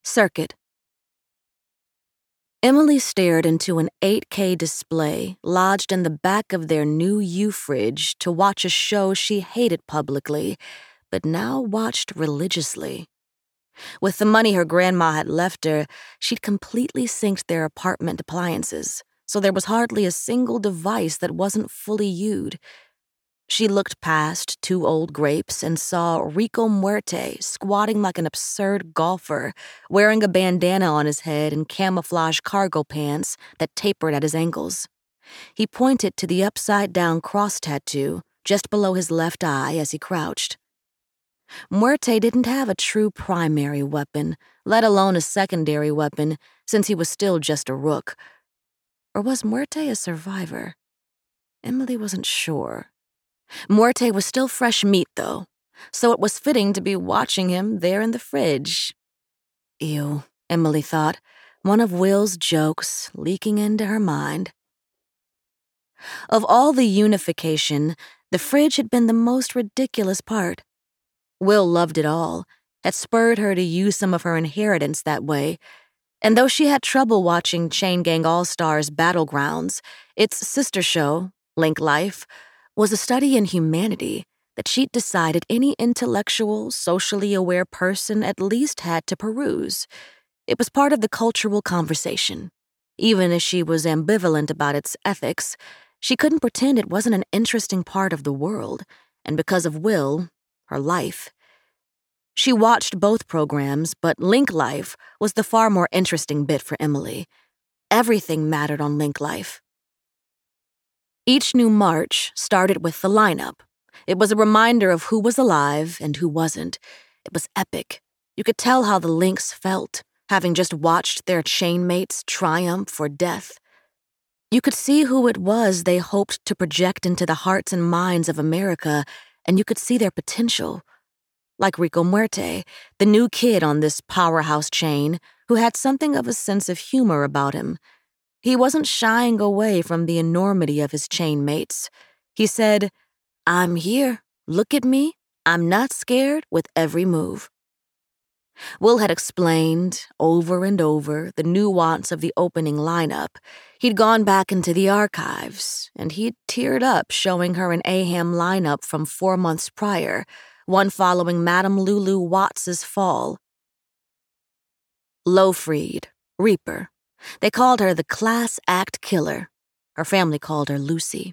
Circuit. Emily stared into an 8K display lodged in the back of their new U-fridge to watch a show she hated publicly, but now watched religiously. With the money her grandma had left her, she'd completely synced their apartment appliances, so there was hardly a single device that wasn't fully used. She looked past 2 old grapes and saw Rico Muerte squatting like an absurd golfer, wearing a bandana on his head and camouflage cargo pants that tapered at his ankles. He pointed to the upside-down cross tattoo just below his left eye as he crouched. Muerte didn't have a true primary weapon, let alone a secondary weapon, since he was still just a rook. Or was Muerte a survivor? Emily wasn't sure. Muerte was still fresh meat, though, so it was fitting to be watching him there in the fridge. Ew, Emily thought, one of Will's jokes leaking into her mind. Of all the unification, the fridge had been the most ridiculous part. Will loved it all, had spurred her to use some of her inheritance that way, and though she had trouble watching Chain Gang All-Stars Battlegrounds, its sister show, Link Life, was a study in humanity that she'd decided any intellectual, socially aware person at least had to peruse. It was part of the cultural conversation. Even as she was ambivalent about its ethics, she couldn't pretend it wasn't an interesting part of the world, and because of Will, her life. She watched both programs, but Link Life was the far more interesting bit for Emily. Everything mattered on Link Life. Each new march started with the lineup. It was a reminder of who was alive and who wasn't. It was epic. You could tell how the Links felt, having just watched their chainmates triumph or death. You could see who it was they hoped to project into the hearts and minds of America, and you could see their potential. Like Rico Muerte, the new kid on this powerhouse chain, who had something of a sense of humor about him. He wasn't shying away from the enormity of his chainmates. He said, "I'm here. Look at me. I'm not scared with every move." Will had explained, over and over, the nuance of the opening lineup. He'd gone back into the archives, and he'd teared up showing her an AHAM lineup from 4 months prior, one following Madame Lulu Watts's fall. Lowfried, Reaper. They called her the class act killer. Her family called her Lucy.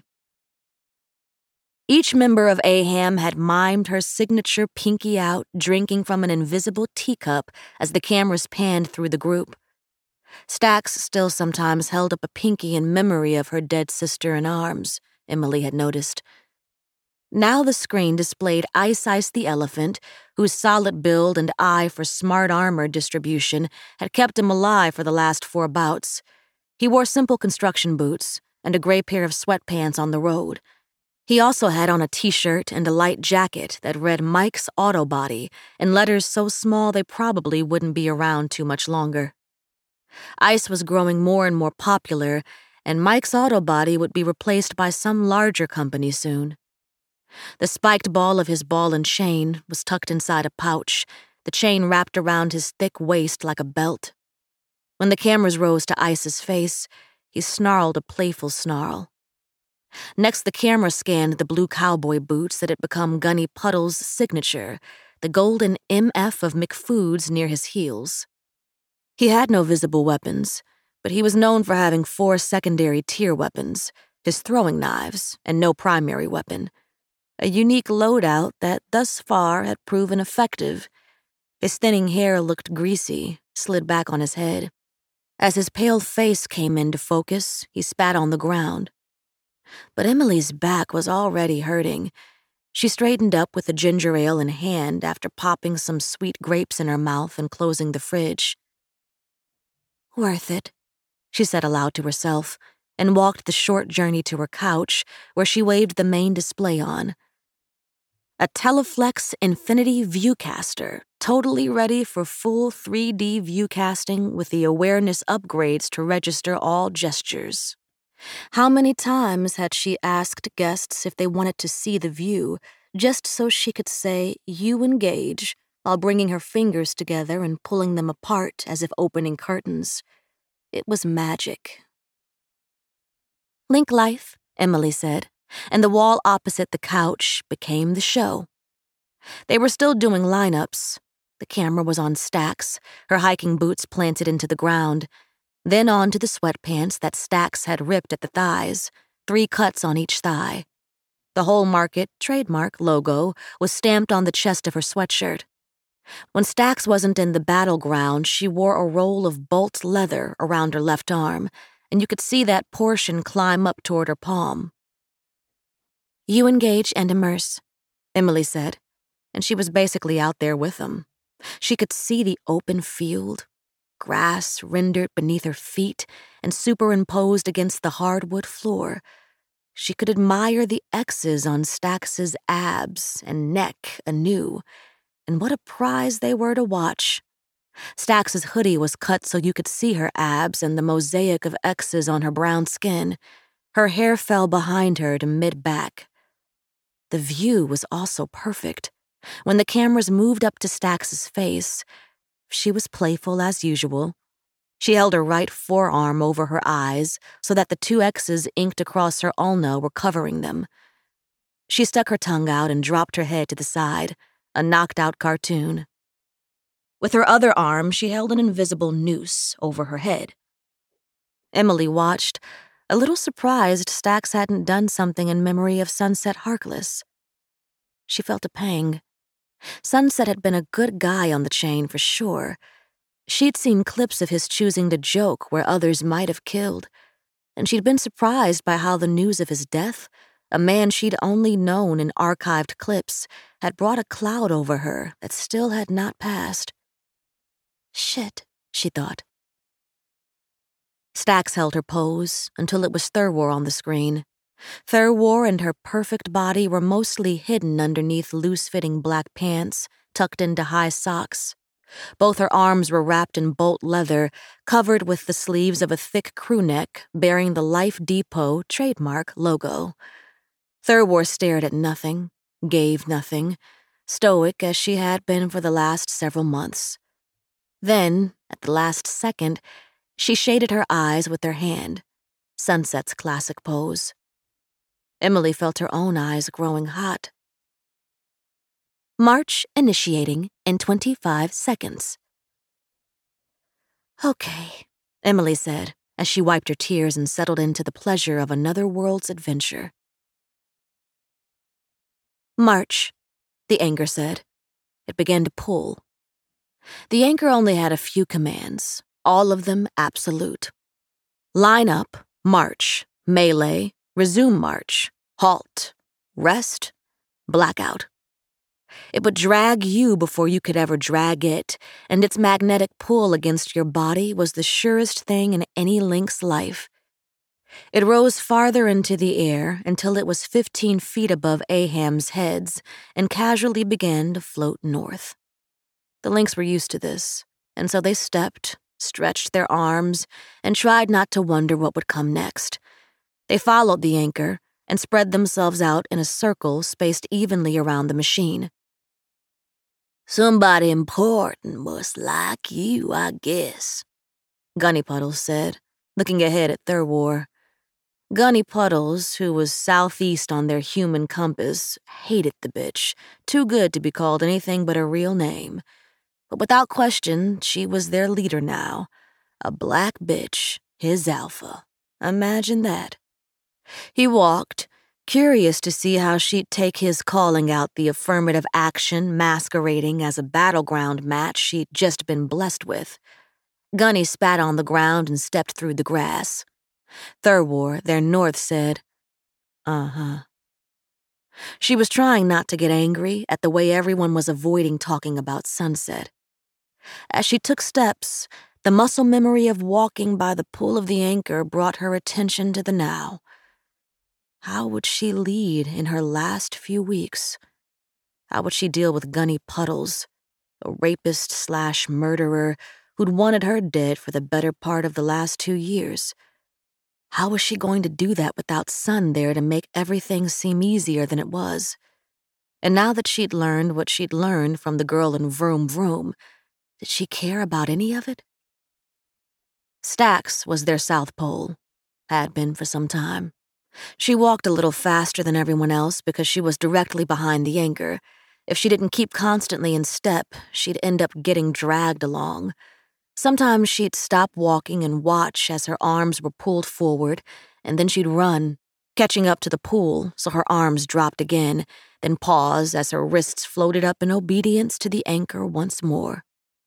Each member of AHAM had mimed her signature pinky out, drinking from an invisible teacup as the cameras panned through the group. Stax still sometimes held up a pinky in memory of her dead sister in arms, Emily had noticed. Now the screen displayed Ice Ice the elephant, whose solid build and eye for smart armor distribution had kept him alive for the last 4 bouts. He wore simple construction boots and a gray pair of sweatpants on the road. He also had on a t-shirt and a light jacket that read Mike's Auto Body in letters so small they probably wouldn't be around too much longer. Ice was growing more and more popular, and Mike's Auto Body would be replaced by some larger company soon. The spiked ball of his ball and chain was tucked inside a pouch, the chain wrapped around his thick waist like a belt. When the cameras rose to Ice's face, he snarled a playful snarl. Next, the camera scanned the blue cowboy boots that had become Gunny Puddle's signature, the golden MF of McFoods near his heels. He had no visible weapons, but he was known for having 4 secondary tier weapons, his throwing knives, and no primary weapon. A unique loadout that thus far had proven effective. His thinning hair looked greasy, slid back on his head. As his pale face came into focus, he spat on the ground. But Emily's back was already hurting. She straightened up with a ginger ale in hand after popping some sweet grapes in her mouth and closing the fridge. "Worth it," she said aloud to herself, and walked the short journey to her couch, where she waved the main display on. A Teleflex Infinity Viewcaster, totally ready for full 3D viewcasting with the awareness upgrades to register all gestures. How many times had she asked guests if they wanted to see the view, just so she could say, "You engage," while bringing her fingers together and pulling them apart as if opening curtains. It was magic. "Link life," Emily said, and the wall opposite the couch became the show. They were still doing lineups. The camera was on Stax, her hiking boots planted into the ground, then onto the sweatpants that Stax had ripped at the thighs, 3 cuts on each thigh. The Whole Market trademark logo was stamped on the chest of her sweatshirt. When Stax wasn't in the battleground, she wore a roll of bolt leather around her left arm, and you could see that portion climb up toward her palm. "You engage and immerse," Emily said, and she was basically out there with them. She could see the open field, grass rendered beneath her feet and superimposed against the hardwood floor. She could admire the X's on Stax's abs and neck anew, and what a prize they were to watch. Stax's hoodie was cut so you could see her abs and the mosaic of X's on her brown skin. Her hair fell behind her to mid-back. The view was also perfect. When the cameras moved up to Stax's face, she was playful as usual. She held her right forearm over her eyes so that the 2 X's inked across her ulna were covering them. She stuck her tongue out and dropped her head to the side, a knocked-out cartoon. With her other arm, she held an invisible noose over her head. Emily watched, a little surprised Stax hadn't done something in memory of Sunset Harkless. She felt a pang. Sunset had been a good guy on the chain for sure. She'd seen clips of his choosing to joke where others might have killed, and she'd been surprised by how the news of his death, a man she'd only known in archived clips, had brought a cloud over her that still had not passed. Shit, she thought. Stax held her pose until it was Thurwar on the screen. Thurwar and her perfect body were mostly hidden underneath loose-fitting black pants, tucked into high socks. Both her arms were wrapped in bolt leather, covered with the sleeves of a thick crew neck bearing the Life Depot trademark logo. Thurwar stared at nothing, gave nothing, stoic as she had been for the last several months. Then, at the last second, she shaded her eyes with her hand, Sunset's classic pose. Emily felt her own eyes growing hot. March initiating in 25 seconds. Okay, Emily said as she wiped her tears and settled into the pleasure of another world's adventure. March, the anchor said. It began to pull. The anchor only had a few commands, all of them absolute. Line up, march, melee, resume march, halt, rest, blackout. It would drag you before you could ever drag it, and its magnetic pull against your body was the surest thing in any link's life. It rose farther into the air until it was 15 feet above Aham's heads and casually began to float north. The lynx were used to this, and so they stepped, stretched their arms, and tried not to wonder what would come next. They followed the anchor and spread themselves out in a circle spaced evenly around the machine. "Somebody important must like you, I guess," Gunny Puddles said, looking ahead at Thurwar. Gunny Puddles, who was southeast on their human compass, hated the bitch, too good to be called anything but a real name. But without question, she was their leader now. A black bitch, his alpha. Imagine that. He walked, curious to see how she'd take his calling out the affirmative action masquerading as a battleground match she'd just been blessed with. Gunny spat on the ground and stepped through the grass. Thurwar, their north, said, "Uh-huh." She was trying not to get angry at the way everyone was avoiding talking about Sunset. As she took steps, the muscle memory of walking by the pull of the anchor brought her attention to the now. How would she lead in her last few weeks? How would she deal with Gunny Puddles, a rapist/murderer who'd wanted her dead for the better part of the last 2 years? How was she going to do that without Sun there to make everything seem easier than it was? And now that she'd learned what she'd learned from the girl in Vroom Vroom, did she care about any of it? Stax was their South Pole, had been for some time. She walked a little faster than everyone else because she was directly behind the anchor. If she didn't keep constantly in step, she'd end up getting dragged along. Sometimes she'd stop walking and watch as her arms were pulled forward, and then she'd run, catching up to the pool so her arms dropped again, then pause as her wrists floated up in obedience to the anchor once more.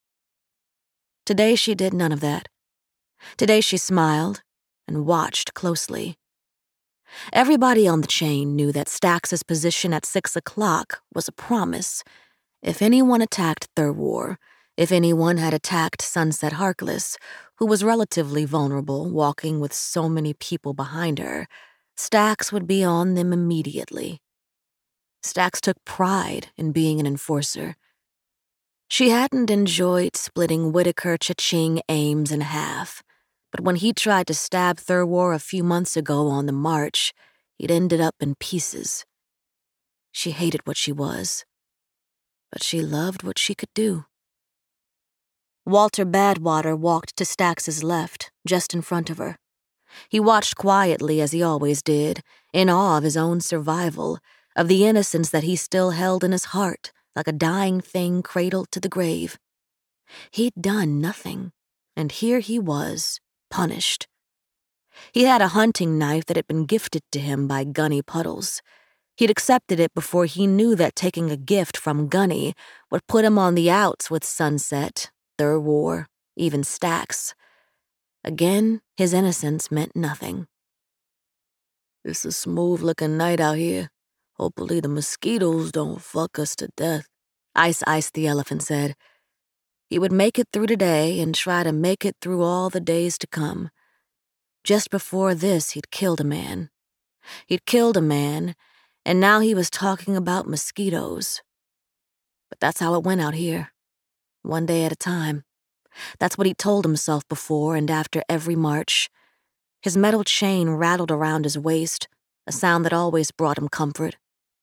Today she did none of that. Today she smiled and watched closely. Everybody on the chain knew that Stax's position at 6 o'clock was a promise. If anyone attacked Thurwar, if anyone had attacked Sunset Harkless, who was relatively vulnerable, walking with so many people behind her, Stax would be on them immediately. Stax took pride in being an enforcer. She hadn't enjoyed splitting Whitaker Cha-Ching Ames in half, but when he tried to stab Thurwar a few months ago on the march, he'd ended up in pieces. She hated what she was, but she loved what she could do. Walter Badwater walked to Stax's left, just in front of her. He watched quietly as he always did, in awe of his own survival, of the innocence that he still held in his heart, like a dying thing cradled to the grave. He'd done nothing, and here he was, punished. He had a hunting knife that had been gifted to him by Gunny Puddles. He'd accepted it before he knew that taking a gift from Gunny would put him on the outs with Sunset, Thurwar, even Stax. Again, his innocence meant nothing. "It's a smooth-looking night out here. Hopefully the mosquitoes don't fuck us to death," Ice Ice the elephant said. He would make it through today and try to make it through all the days to come. Just before this, he'd killed a man. And now he was talking about mosquitoes. But that's how it went out here. One day at a time. That's what he told himself before and after every march. His metal chain rattled around his waist, a sound that always brought him comfort.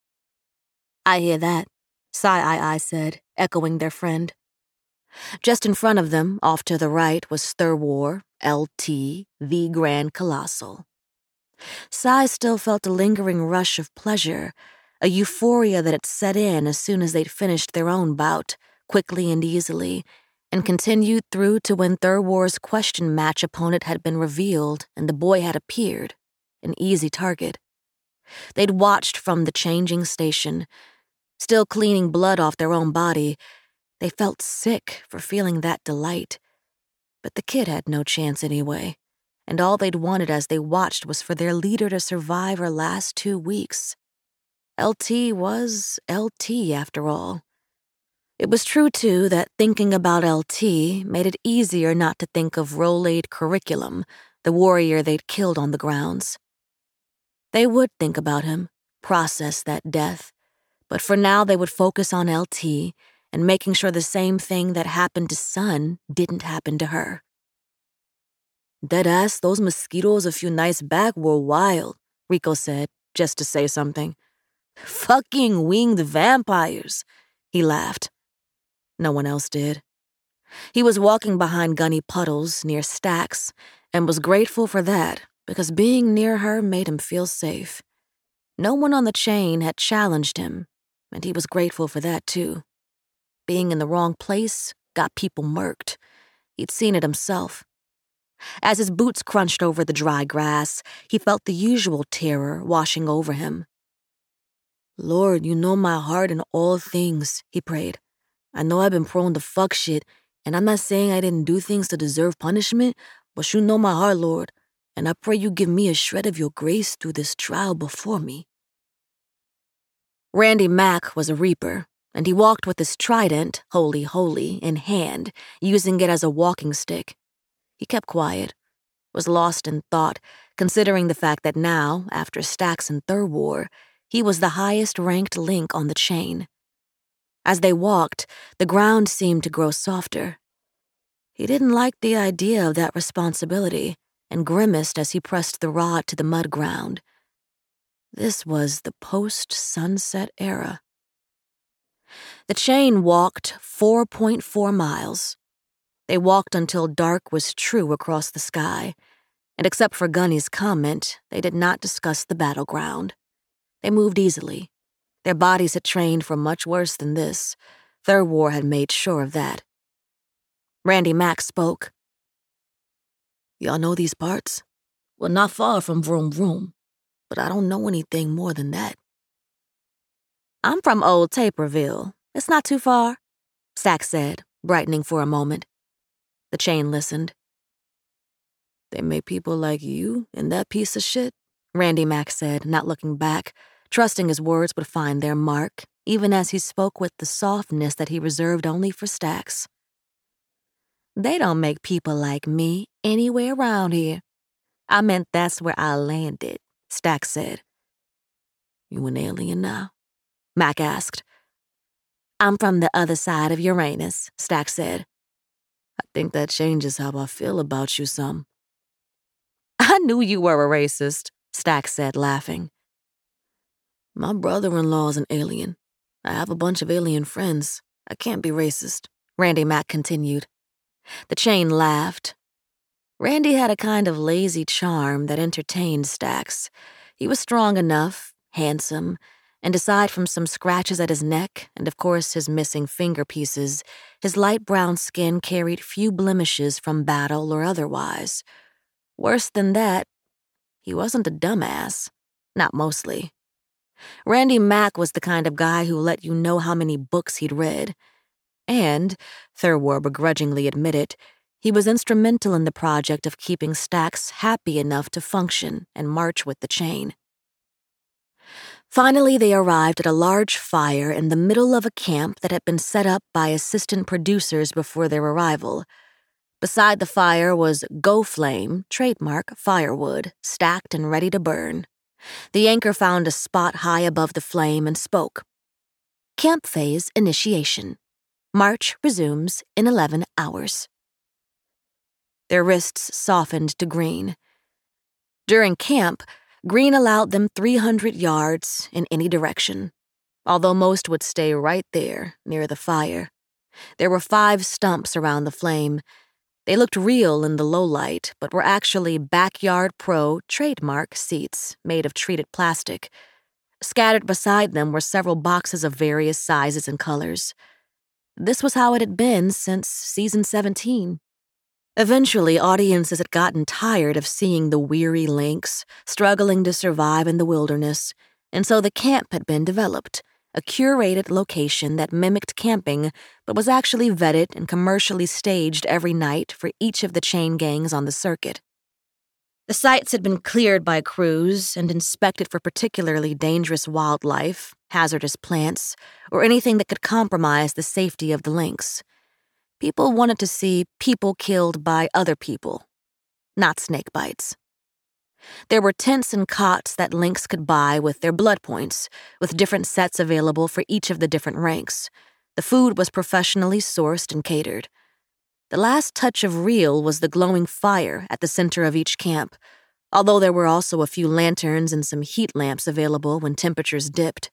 "I hear that," Sai said, echoing their friend. Just in front of them, off to the right, was Thurwar, LT, the Grand Colossal. Sai still felt a lingering rush of pleasure, a euphoria that had set in as soon as they'd finished their own bout, quickly and easily, and continued through to when Thurwar's question match opponent had been revealed and the boy had appeared, an easy target. They'd watched from the changing station. Still cleaning blood off their own body, they felt sick for feeling that delight. But the kid had no chance anyway, and all they'd wanted as they watched was for their leader to survive her last 2 weeks. LT was LT, after all. It was true, too, that thinking about LT made it easier not to think of Rolade Curriculum, the warrior they'd killed on the grounds. They would think about him, process that death, but for now they would focus on LT and making sure the same thing that happened to Sun didn't happen to her. "Deadass, those mosquitoes a few nights back were wild," Rico said, just to say something. "Fucking winged vampires," he laughed. No one else did. He was walking behind Gunny Puddles near Stax and was grateful for that because being near her made him feel safe. No one on the chain had challenged him, and he was grateful for that too. Being in the wrong place got people murked. He'd seen it himself. As his boots crunched over the dry grass, he felt the usual terror washing over him. "Lord, you know my heart in all things," he prayed. "I know I've been prone to fuck shit, and I'm not saying I didn't do things to deserve punishment, but you know my heart, Lord, and I pray you give me a shred of your grace through this trial before me." Randy Mack was a reaper, and he walked with his trident, holy holy, in hand, using it as a walking stick. He kept quiet, was lost in thought, considering the fact that now, after Stax and Thurwar, he was the highest-ranked link on the chain. As they walked, the ground seemed to grow softer. He didn't like the idea of that responsibility and grimaced as he pressed the rod to the mud ground. This was the post-sunset era. The chain walked 4.4 miles. They walked until dark was true across the sky, and except for Gunny's comment, they did not discuss the battleground. They moved easily. Their bodies had trained for much worse than this. Thurwar had made sure of that. Randy Mack spoke. "Y'all know these parts? Well, not far from Vroom Vroom, but I don't know anything more than that." "I'm from Old Taperville. It's not too far," Stack said, brightening for a moment. The chain listened. "They make people like you and that piece of shit?" Randy Mack said, not looking back, trusting his words would find their mark, even as he spoke with the softness that he reserved only for Stacks. "They don't make people like me anywhere around here. I meant that's where I landed," Stack said. "You an alien now?" Mac asked. "I'm from the other side of Uranus," Stack said. "I think that changes how I feel about you some." "I knew you were a racist," Stack said, laughing. "My brother-in-law's an alien. I have a bunch of alien friends. I can't be racist," Randy Mack continued. The chain laughed. Randy had a kind of lazy charm that entertained Stacks. He was strong enough, handsome, and aside from some scratches at his neck and, of course, his missing finger pieces, his light brown skin carried few blemishes from battle or otherwise. Worse than that, he wasn't a dumbass. Not mostly. Randy Mack was the kind of guy who let you know how many books he'd read. And, Thurwar begrudgingly admitted, he was instrumental in the project of keeping Stacks happy enough to function and march with the chain. Finally, they arrived at a large fire in the middle of a camp that had been set up by assistant producers before their arrival. Beside the fire was Go Flame, trademark firewood, stacked and ready to burn. The anchor found a spot high above the flame and spoke. "Camp phase initiation. March resumes in 11 hours. Their wrists softened to green. During camp, green allowed them 300 yards in any direction, although most would stay right there, near the fire. There were 5 stumps around the flame. They looked real in the low light, but were actually Backyard Pro trademark seats made of treated plastic. Scattered beside them were several boxes of various sizes and colors. This was how it had been since season 17. Eventually, audiences had gotten tired of seeing the weary lynx struggling to survive in the wilderness, and so the camp had been developed, a curated location that mimicked camping but was actually vetted and commercially staged every night for each of the chain gangs on the circuit. The sites had been cleared by crews and inspected for particularly dangerous wildlife, hazardous plants, or anything that could compromise the safety of the lynx. People wanted to see people killed by other people, not snake bites. There were tents and cots that lynx could buy with their blood points, with different sets available for each of the different ranks. The food was professionally sourced and catered. The last touch of real was the glowing fire at the center of each camp, although there were also a few lanterns and some heat lamps available when temperatures dipped.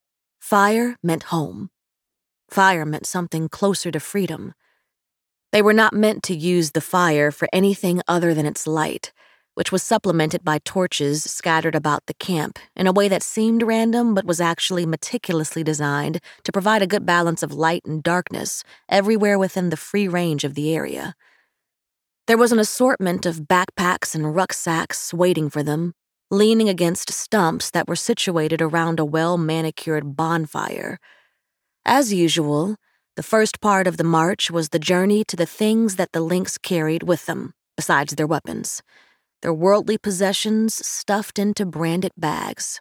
Fire meant home. Fire meant something closer to freedom. They were not meant to use the fire for anything other than its light, which was supplemented by torches scattered about the camp in a way that seemed random but was actually meticulously designed to provide a good balance of light and darkness everywhere within the free range of the area. There was an assortment of backpacks and rucksacks waiting for them, leaning against stumps that were situated around a well-manicured bonfire. As usual, the first part of the march was the journey to the things that the lynx carried with them, besides their weapons. Their worldly possessions stuffed into branded bags.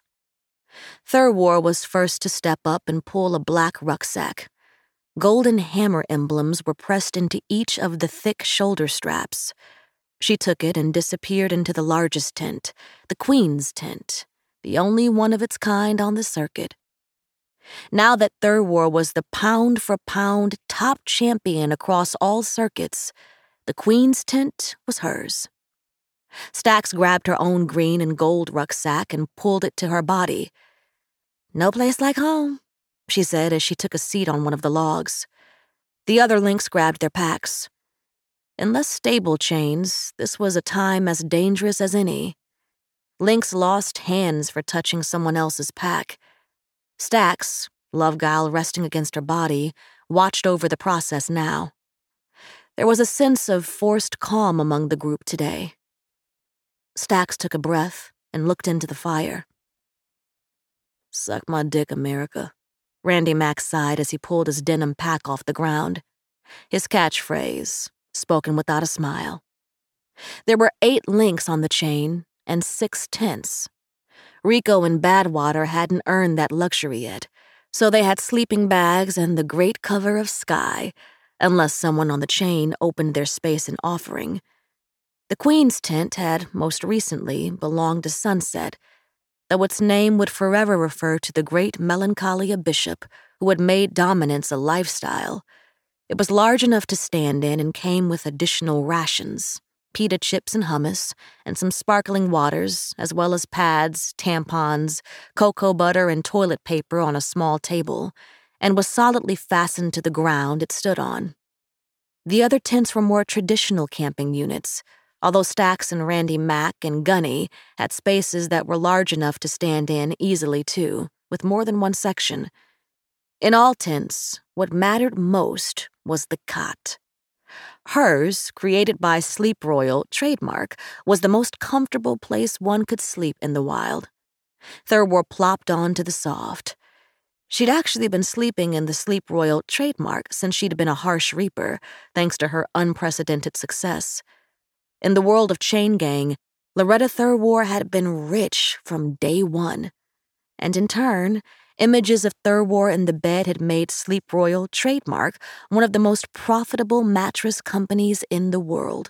Thurwar was first to step up and pull a black rucksack. Golden hammer emblems were pressed into each of the thick shoulder straps. She took it and disappeared into the largest tent, the Queen's tent, the only one of its kind on the circuit. Now that Thurwar was the pound-for-pound top champion across all circuits, the Queen's tent was hers. Stacks grabbed her own green and gold rucksack and pulled it to her body. No place like home. she said as she took a seat on one of the logs. The other lynx grabbed their packs. In less stable chains, this was a time as dangerous as any. Lynx lost hands for touching someone else's pack. Stax, love guile resting against her body, watched over the process now. There was a sense of forced calm among the group today. Stax took a breath and looked into the fire. "Suck my dick, America," Randy Mack sighed as he pulled his denim pack off the ground. His catchphrase, spoken without a smile. There were 8 links on the chain and 6 tents. Rico and Badwater hadn't earned that luxury yet, so they had sleeping bags and the great cover of sky, unless someone on the chain opened their space in offering. The Queen's tent had, most recently, belonged to Sunset, though its name would forever refer to the great Melancholia Bishop who had made dominance a lifestyle. It was large enough to stand in and came with additional rations, pita chips and hummus, and some sparkling waters, as well as pads, tampons, cocoa butter, and toilet paper on a small table, and was solidly fastened to the ground it stood on. The other tents were more traditional camping units, although Stax and Randy Mack and Gunny had spaces that were large enough to stand in easily too, with more than one section. In all tents, what mattered most was the cot. Hers, created by Sleep Royal, trademark, was the most comfortable place one could sleep in the wild. Thurwar plopped onto the soft. She'd actually been sleeping in the Sleep Royal trademark since she'd been a harsh reaper, thanks to her unprecedented success. In the world of Chain Gang, Loretta Thurwar had been rich from day one. And in turn, images of Thurwar in the bed had made Sleep Royal trademark one of the most profitable mattress companies in the world.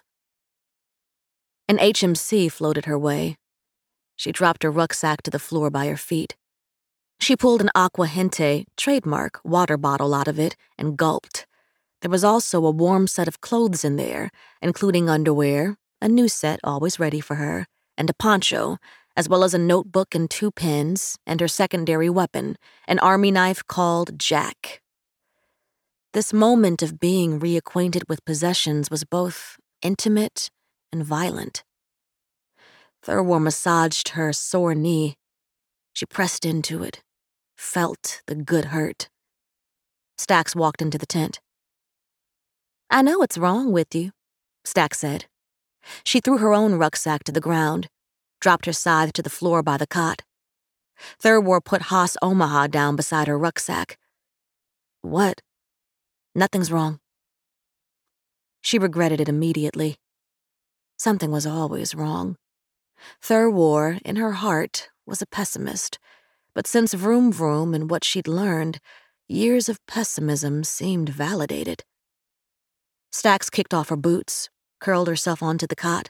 An HMC floated her way. She dropped her rucksack to the floor by her feet. She pulled an Aqua Gente trademark water bottle out of it and gulped. There was also a warm set of clothes in there, including underwear, a new set always ready for her, and a poncho, as well as a notebook and 2 pens, and her secondary weapon, an army knife called Jack. This moment of being reacquainted with possessions was both intimate and violent. Thurwar massaged her sore knee. She pressed into it, felt the good hurt. Stax walked into the tent. "I know what's wrong with you," Stax said. She threw her own rucksack to the ground, dropped her scythe to the floor by the cot. Thurwar put Haas Omaha down beside her rucksack. "What?" "Nothing's wrong." She regretted it immediately. Something was always wrong. Thurwar, in her heart, was a pessimist, but since Vroom Vroom and what she'd learned, years of pessimism seemed validated. Stax kicked off her boots, curled herself onto the cot.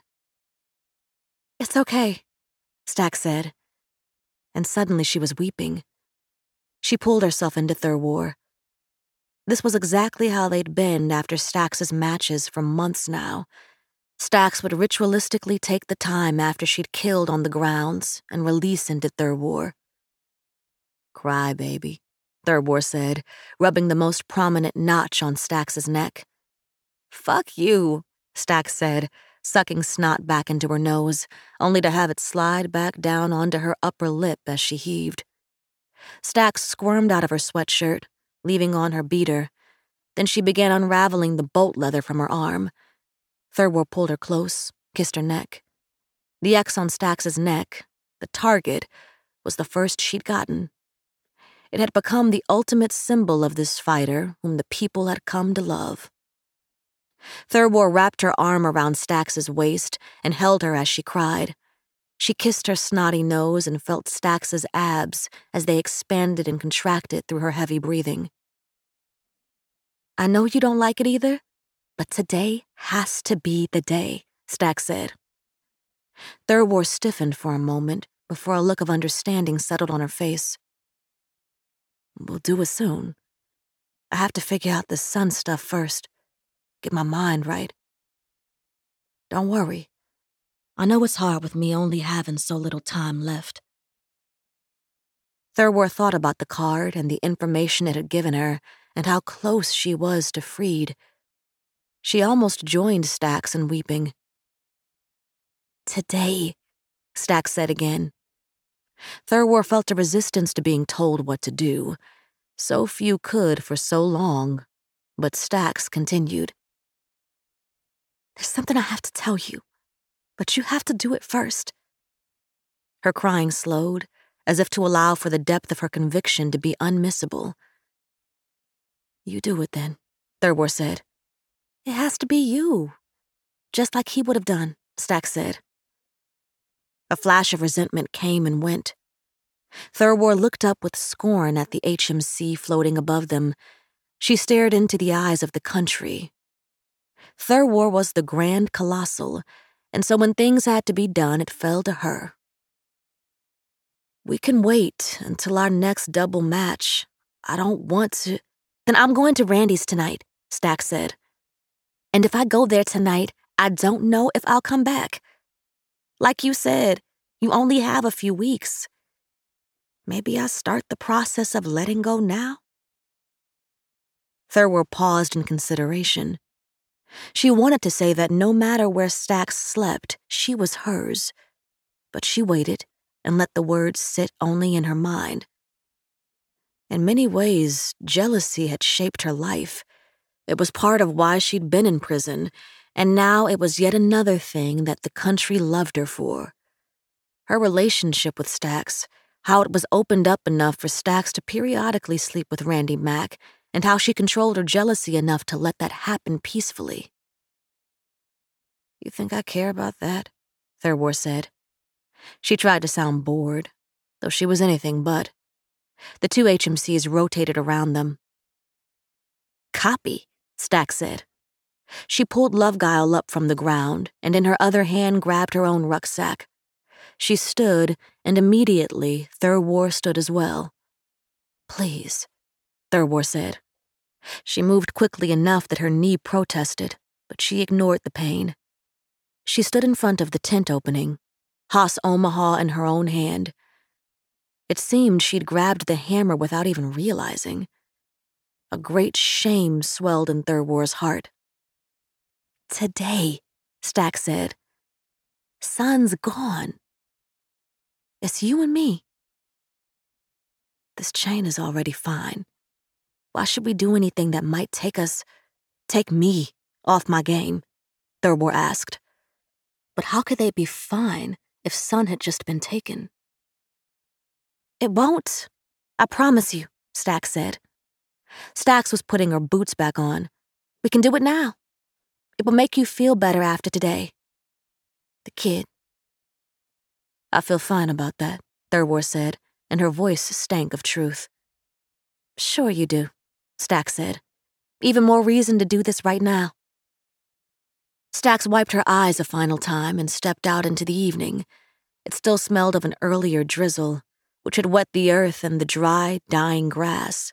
"It's okay," Stax said, and suddenly she was weeping. She pulled herself into Thurwar. This was exactly how they'd been after Stax's matches for months now. Stax would ritualistically take the time after she'd killed on the grounds and release into Thurwar. "Cry, baby," Thurwar said, rubbing the most prominent notch on Stax's neck. "Fuck you," Stax said, sucking snot back into her nose, only to have it slide back down onto her upper lip as she heaved. Stax squirmed out of her sweatshirt, leaving on her beater. Then she began unraveling the bolt leather from her arm. Thurwar pulled her close, kissed her neck. The X on Stax's neck, the target, was the first she'd gotten. It had become the ultimate symbol of this fighter whom the people had come to love. Thurwar wrapped her arm around Stax's waist and held her as she cried. She kissed her snotty nose and felt Stax's abs as they expanded and contracted through her heavy breathing. "I know you don't like it either, but today has to be the day," Stax said. Thurwar stiffened for a moment before a look of understanding settled on her face. "We'll do it soon. I have to figure out this sun stuff first. Get my mind right. Don't worry. I know it's hard with me only having so little time left." Thurwar thought about the card and the information it had given her and how close she was to freed. She almost joined Stax in weeping. "Today," Stax said again. Thurwar felt a resistance to being told what to do. So few could for so long. But Stax continued. "There's something I have to tell you, but you have to do it first." Her crying slowed, as if to allow for the depth of her conviction to be unmissable. "You do it then," Thurwar said. "It has to be you. Just like he would have done," Stax said. A flash of resentment came and went. Thurwar looked up with scorn at the HMC floating above them. She stared into the eyes of the country. Thurwar was the Grand Colossal, and so when things had to be done, it fell to her. "We can wait until our next double match. I don't want to—" "Then I'm going to Randy's tonight," Stax said. "And if I go there tonight, I don't know if I'll come back. Like you said, you only have a few weeks. Maybe I start the process of letting go now?" Thurwar paused in consideration. She wanted to say that no matter where Stax slept, she was hers. But she waited and let the words sit only in her mind. In many ways, jealousy had shaped her life. It was part of why she'd been in prison, and now it was yet another thing that the country loved her for. Her relationship with Stax, how it was opened up enough for Stax to periodically sleep with Randy Mack, and how she controlled her jealousy enough to let that happen peacefully. "You think I care about that?" Thurwar said. She tried to sound bored, though she was anything but. The two HMCs rotated around them. "Copy," Stax said. She pulled Loveguile up from the ground and in her other hand grabbed her own rucksack. She stood, and immediately Thurwar stood as well. "Please," Thurwar said. She moved quickly enough that her knee protested, but she ignored the pain. She stood in front of the tent opening, Haas Omaha in her own hand. It seemed she'd grabbed the hammer without even realizing. A great shame swelled in Thurwar's heart. "Today," Stax said. "Son's gone. It's you and me. This chain is already fine. Why should we do anything that might take me off my game?" Thurwar asked. But how could they be fine if Son had just been taken? "It won't. I promise you," Stax said. Stax was putting her boots back on. "We can do it now. It will make you feel better after today." The kid. "I feel fine about that," Thurwar said, and her voice stank of truth. "Sure you do," Stax said. "Even more reason to do this right now." Stax wiped her eyes a final time and stepped out into the evening. It still smelled of an earlier drizzle, which had wet the earth and the dry, dying grass.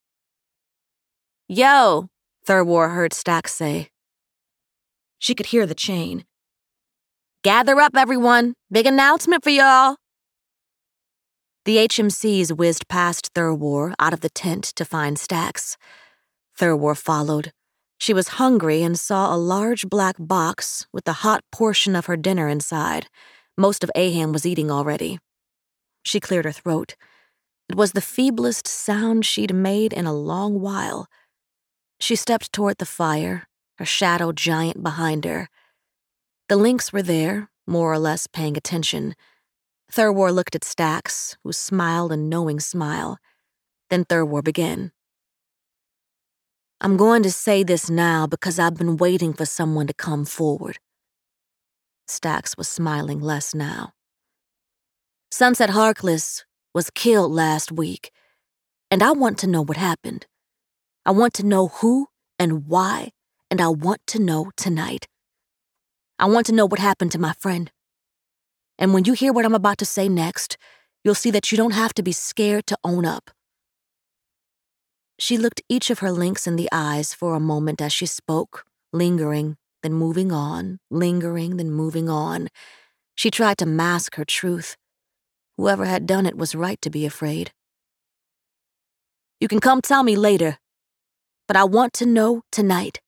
"Yo," Thurwar heard Stax say. She could hear the chain. "Gather up, everyone. Big announcement for y'all." The HMCs whizzed past Thurwar out of the tent to find Stax. Thurwar followed. She was hungry and saw a large black box with a hot portion of her dinner inside. Most of Aham was eating already. She cleared her throat. It was the feeblest sound she'd made in a long while. She stepped toward the fire, her shadow giant behind her. The Lynx were there, more or less paying attention. Thurwar looked at Stax, who smiled a knowing smile. Then Thurwar began. "I'm going to say this now because I've been waiting for someone to come forward." Stax was smiling less now. "Sunset Harkless was killed last week, and I want to know what happened. I want to know who and why, and I want to know tonight. I want to know what happened to my friend. And when you hear what I'm about to say next, you'll see that you don't have to be scared to own up." She looked each of her Lynx in the eyes for a moment as she spoke, lingering, then moving on, lingering, then moving on. She tried to mask her truth. Whoever had done it was right to be afraid. You can come tell me later, but I want to know tonight."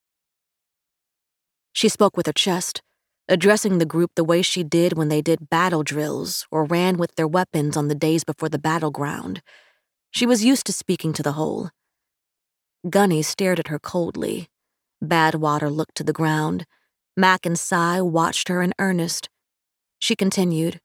She spoke with her chest, addressing the group the way she did when they did battle drills or ran with their weapons on the days before the battleground. She was used to speaking to the whole. Gunny stared at her coldly. Badwater looked to the ground. Mac and Cy watched her in earnest. She continued,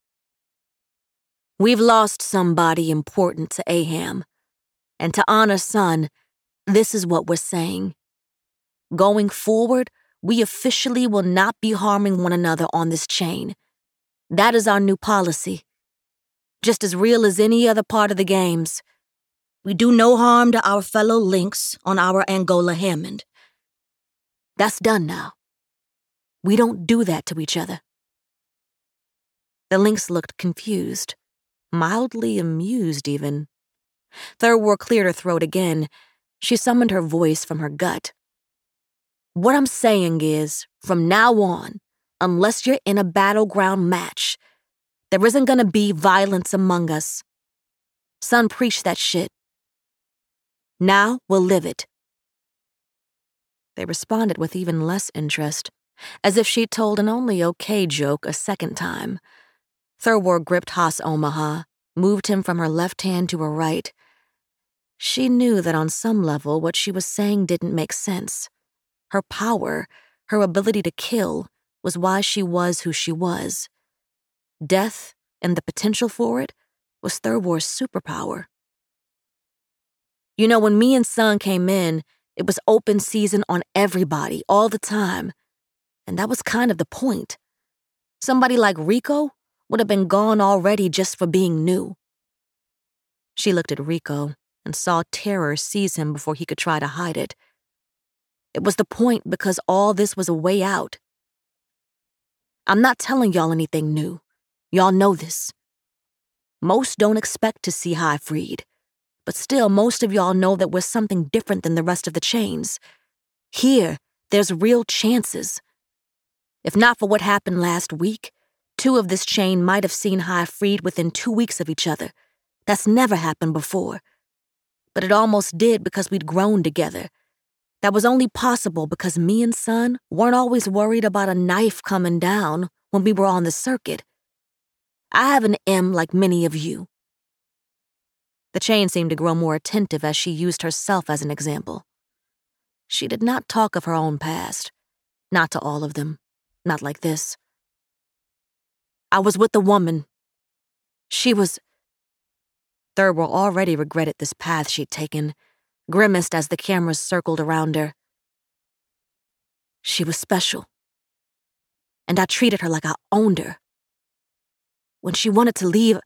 "We've lost somebody important to Aham, and to honor Sun, this is what we're saying. Going forward, we officially will not be harming one another on this chain. That is our new policy. Just as real as any other part of the games. We do no harm to our fellow Lynx on our Angola Hammond. That's done now. We don't do that to each other." The Lynx looked confused, mildly amused even. Thurwar cleared her throat again. She summoned her voice from her gut. "What I'm saying is, from now on, unless you're in a battleground match, there isn't gonna be violence among us. Sun preached that shit. Now we'll live it." They responded with even less interest, as if she'd told an only okay joke a second time. Thurwar gripped Haas Omaha, moved him from her left hand to her right. She knew that on some level what she was saying didn't make sense. Her power, her ability to kill, was why she was who she was. Death, and the potential for it, was Thurwar's superpower. "You know, when me and Sun came in, it was open season on everybody, all the time. And that was kind of the point. Somebody like Rico would have been gone already just for being new." She looked at Rico and saw terror seize him before he could try to hide it. It was the point because all this was a way out. "I'm not telling y'all anything new. Y'all know this. Most don't expect to see High freed, but still most of y'all know that we're something different than the rest of the chains. Here, there's real chances. If not for what happened last week, 2 of this chain might have seen High freed within 2 weeks of each other. That's never happened before. But it almost did because we'd grown together. That was only possible because me and Sun weren't always worried about a knife coming down when we were on the circuit. I have an M like many of you." The chain seemed to grow more attentive as she used herself as an example. She did not talk of her own past. Not to all of them. Not like this. "I was with a woman. She was..." Thurwar already regretted this path she'd taken, grimaced as the cameras circled around her. "She was special. And I treated her like I owned her. When she wanted to leave,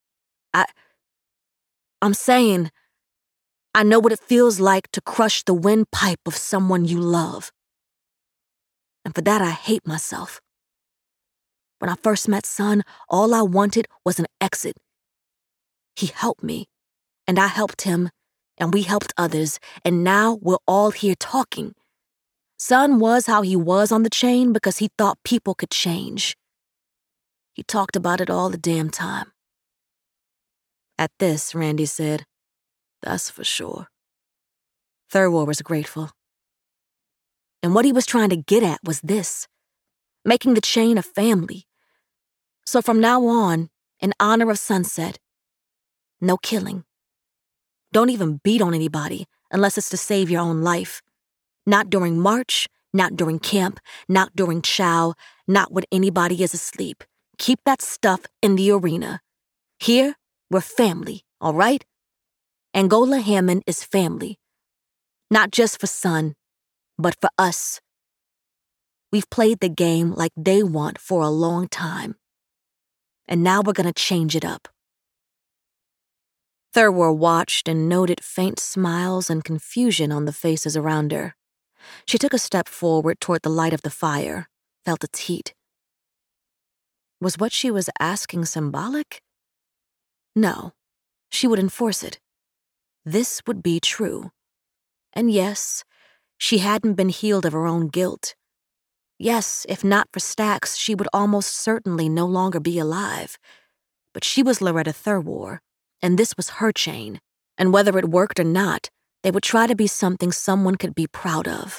I'm saying, I know what it feels like to crush the windpipe of someone you love. And for that, I hate myself. When I first met Sun, all I wanted was an exit. He helped me, and I helped him, and we helped others, and now we're all here talking. Sun was how he was on the chain because he thought people could change. He talked about it all the damn time." At this, Randy said, "That's for sure." Thurwar was grateful. And what he was trying to get at was this: making the chain a family. So from now on, in honor of Sunset, no killing. Don't even beat on anybody unless it's to save your own life. Not during march, not during camp, not during chow, not when anybody is asleep. Keep that stuff in the arena. Here, we're family, all right? Angola Hammond is family. Not just for Sun, but for us. We've played the game like they want for a long time. And now we're gonna change it up." Thurwar watched and noted faint smiles and confusion on the faces around her. She took a step forward toward the light of the fire, felt its heat. Was what she was asking symbolic? No, she would enforce it. This would be true. And yes, she hadn't been healed of her own guilt. Yes, if not for Stax, she would almost certainly no longer be alive. But she was Loretta Thurwar, and this was her chain, and whether it worked or not, They would try to be something someone could be proud of.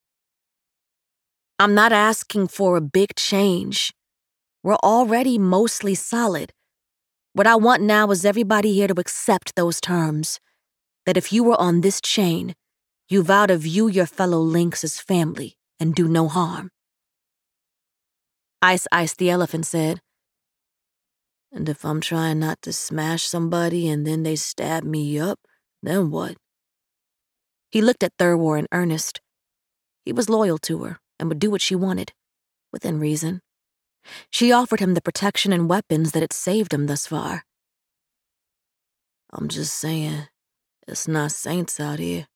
I'm not asking for a big change. We're already mostly solid. What I want now is everybody here to accept those terms. That if you were on this chain, you vow to view your fellow links as family and do no harm. Ice Ice the elephant said, "And if I'm trying not to smash somebody and then they stab me up, then what?" He looked at Thurwar in earnest. He was loyal to her and would do what she wanted, within reason. She offered him the protection and weapons that had saved him thus far. "I'm just saying, it's not saints out here."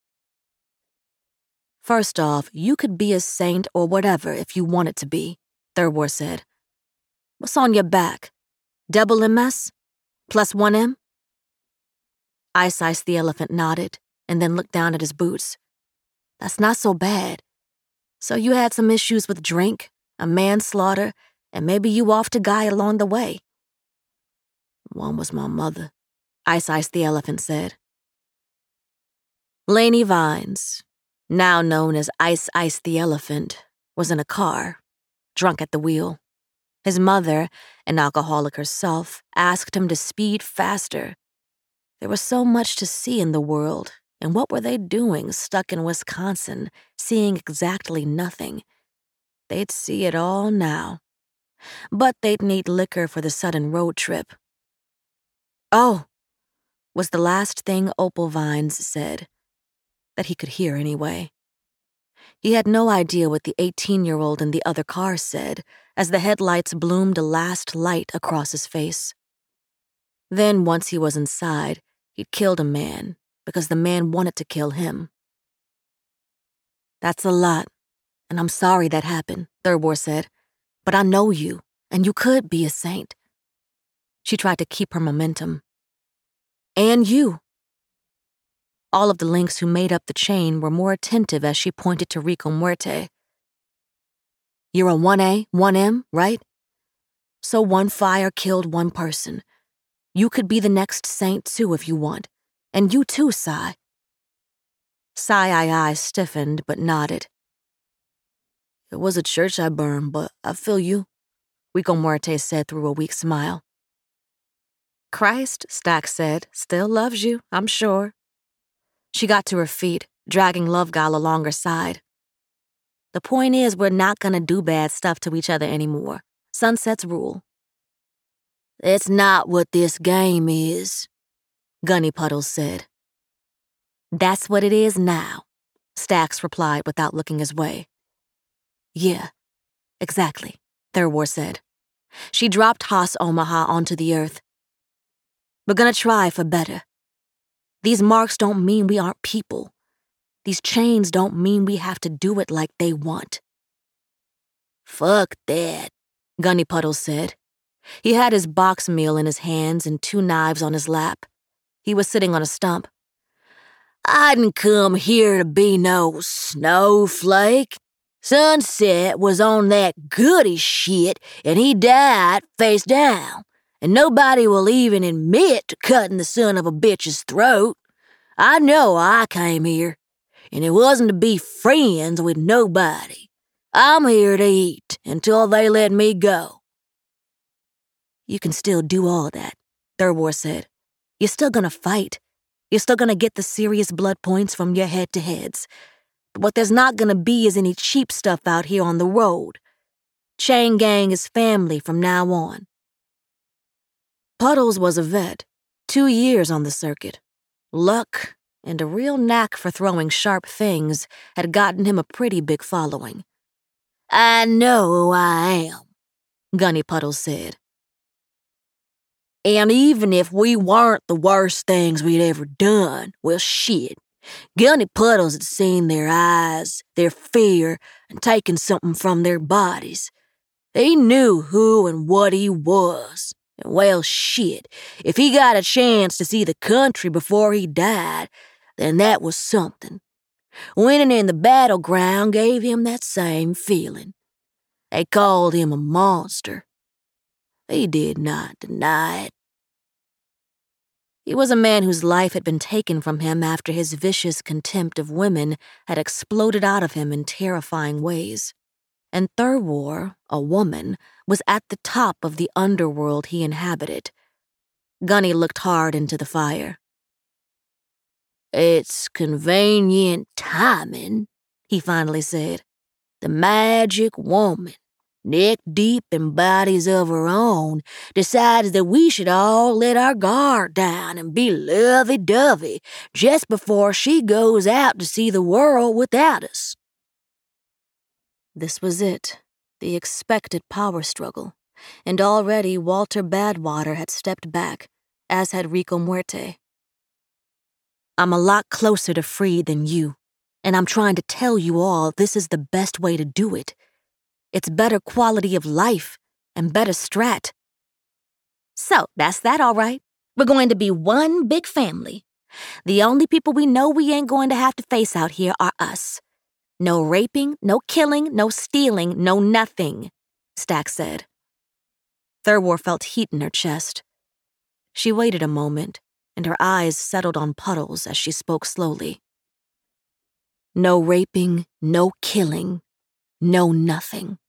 "First off, you could be a saint or whatever if you wanted to be," Thurwar said. "What's on your back? Double MS? Plus 1M? Ice Ice the elephant nodded and then looked down at his boots. "That's not so bad. So you had some issues with drink, a manslaughter, and maybe you offed a guy along the way." "One was my mother," Ice Ice the elephant said. Laney Vines, now known as Ice Ice the elephant, was in a car, drunk at the wheel. His mother, an alcoholic herself, asked him to speed faster. There was so much to see in the world, and what were they doing stuck in Wisconsin, seeing exactly nothing? They'd see it all now. But they'd need liquor for the sudden road trip. "Oh," was the last thing Opal Vines said, that he could hear anyway. He had no idea what the 18-year-old in the other car said as the headlights bloomed a last light across his face. Then, once he was inside, he'd killed a man because the man wanted to kill him. "That's a lot, and I'm sorry that happened," Thurwar said. "But I know you, and you could be a saint." She tried to keep her momentum. "And you." All of the links who made up the chain were more attentive as she pointed to Rico Muerte. "You're a 1A, 1M, right? So one fire killed one person. You could be the next saint too if you want. And you too, Sai." Sai stiffened but nodded. "It was a church I burned, but I feel you," Rico Muerte said through a weak smile. "Christ," Stack said, "still loves you, I'm sure." She got to her feet, dragging Lovegal along her side. "The point is, we're not gonna do bad stuff to each other anymore. Sunset's rule." "It's not what this game is," Gunny Puddles said. "That's what it is now," Stax replied without looking his way. "Yeah, exactly," Thurwar said. She dropped Haas Omaha onto the earth. "We're gonna try for better. These marks don't mean we aren't people. These chains don't mean we have to do it like they want." "Fuck that," Gunny Puddles said. He had his box meal in his hands and 2 knives on his lap. He was sitting on a stump. "I didn't come here to be no snowflake. Sunset was on that goody shit, and he died face down. And nobody will even admit to cutting the son of a bitch's throat. I know I came here, and it wasn't to be friends with nobody. I'm here to eat until they let me go." "You can still do all that," Thurwar said. "You're still gonna fight. You're still gonna get the serious blood points from your head-to-heads. But what there's not gonna be is any cheap stuff out here on the road. Chain Gang is family from now on." Puddles was a vet, 2 years on the circuit. Luck and a real knack for throwing sharp things had gotten him a pretty big following. "I know who I am," Gunny Puddles said. "And even if we weren't the worst things we'd ever done, well, shit. Gunny Puddles had seen their eyes, their fear, and taken something from their bodies. He knew who and what he was. And well, shit, if he got a chance to see the country before he died, then that was something. Winning in the battleground gave him that same feeling. They called him a monster. He did not deny it." He was a man whose life had been taken from him after his vicious contempt of women had exploded out of him in terrifying ways. And Thurwar, a woman, was at the top of the underworld he inhabited. Gunny looked hard into the fire. "It's convenient timing," he finally said. "The magic woman, neck-deep in bodies of her own, decides that we should all let our guard down and be lovey-dovey just before she goes out to see the world without us." This was it, the expected power struggle, and already Walter Badwater had stepped back, as had Rico Muerte. "I'm a lot closer to free than you, and I'm trying to tell you all this is the best way to do it. It's better quality of life and better strat." "So, that's that all right. We're going to be one big family. The only people we know we ain't going to have to face out here are us. No raping, no killing, no stealing, no nothing," Stack said. Thurwar felt heat in her chest. She waited a moment, and her eyes settled on Puddles as she spoke slowly. "No raping, no killing, no nothing."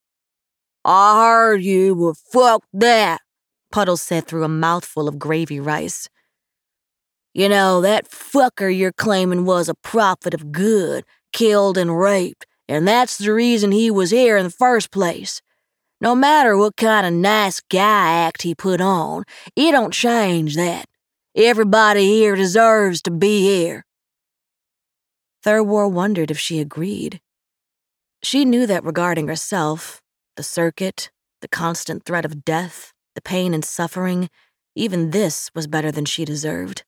"I heard you, but fuck that," Puddles said through a mouthful of gravy rice. "You know, that fucker you're claiming was a prophet of good, killed and raped, and that's the reason he was here in the first place. No matter what kind of nice guy act he put on, it don't change that. Everybody here deserves to be here." Thurwar wondered if she agreed. She knew that regarding herself, the circuit, the constant threat of death, the pain and suffering, even this was better than she deserved.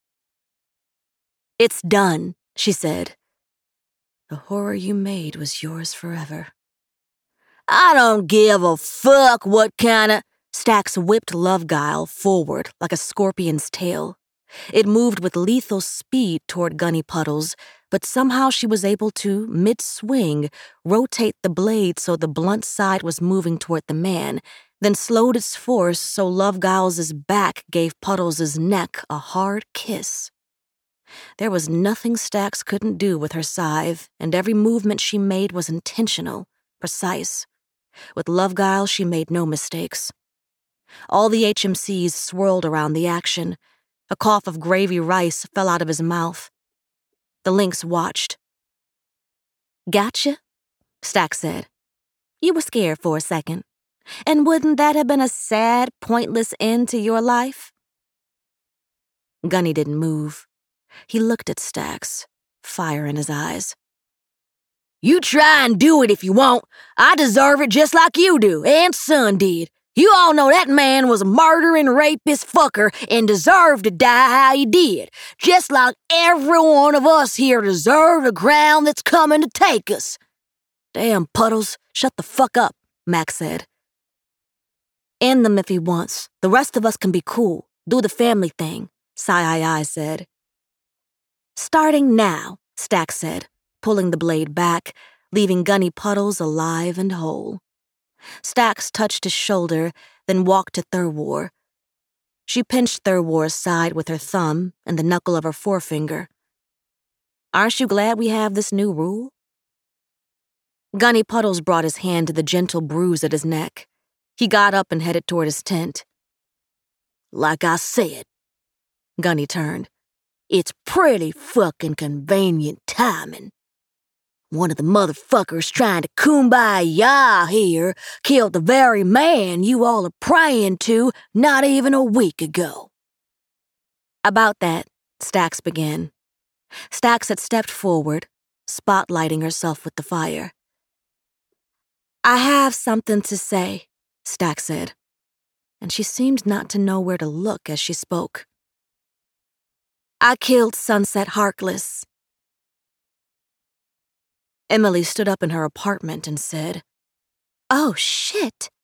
"It's done," she said. "The horror you made was yours forever." "I don't give a fuck what kinda—" Stax whipped Love Guile forward like a scorpion's tail. It moved with lethal speed toward Gunny Puddles, but somehow she was able to, mid-swing, rotate the blade so the blunt side was moving toward the man, then slowed its force so Love Guile's back gave Puddles' neck a hard kiss. There was nothing Stax couldn't do with her scythe, and every movement she made was intentional, precise. With Love Guile, she made no mistakes. All the HMCs swirled around the action. A cough of gravy rice fell out of his mouth. The Lynx watched. "Gotcha," Stack said. "You were scared for a second. And wouldn't that have been a sad, pointless end to your life?" Gunny didn't move. He looked at Stax, fire in his eyes. "You try and do it if you want. I deserve it just like you do, and Son did. You all know that man was a murdering, rapist fucker and deserved to die how he did, just like every one of us here deserve the ground that's coming to take us." "Damn, Puddles, shut the fuck up," Max said. "End them if he wants. The rest of us can be cool. Do the family thing," Sai said. "Starting now," Stack said, pulling the blade back, leaving Gunny Puddles alive and whole. Stax touched his shoulder, then walked to Thurwar. She pinched Thurwar's side with her thumb and the knuckle of her forefinger. "Aren't you glad we have this new rule?" Gunny Puddles brought his hand to the gentle bruise at his neck. He got up and headed toward his tent. "Like I said," Gunny turned, "it's pretty fucking convenient timing. One of the motherfuckers trying to kumbaya here killed the very man you all are praying to not even a week ago." "About that," Stax began. Stax had stepped forward, spotlighting herself with the fire. "I have something to say," Stax said, and she seemed not to know where to look as she spoke. "I killed Sunset Harkless." Emily stood up in her apartment and said, "Oh, shit.